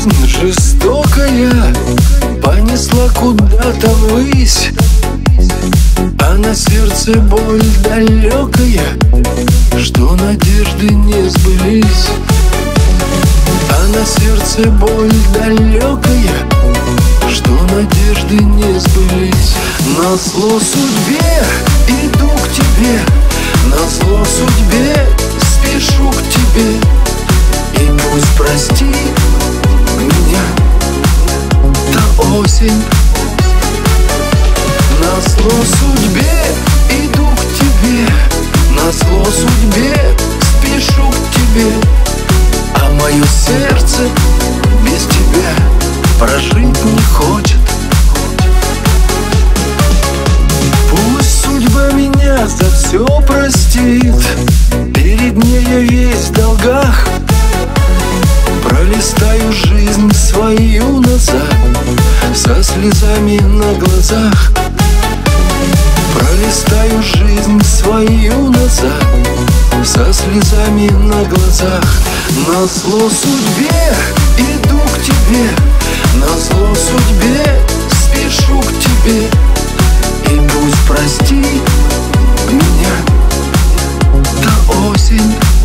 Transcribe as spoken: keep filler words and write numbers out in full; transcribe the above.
Жизнь жестокая понесла куда-то ввысь, а на сердце боль далекая, что надежды не сбылись. А на сердце боль далекая, что надежды не сбылись. Назло судьбе иду к тебе, назло судьбе спешу к тебе. И пусть простит меня та осень. Назло судьбе иду к тебе, назло судьбе спешу к тебе. А мое сердце без тебя прожить не хочет. Пусть судьба меня за все простит, перед ней я весь в долгах. Пролистаю жизнь свою назад со слезами на глазах. Пролистаю жизнь свою назад со слезами на глазах. Назло судьбе иду к тебе, назло судьбе спешу к тебе. И пусть простит меня та осень.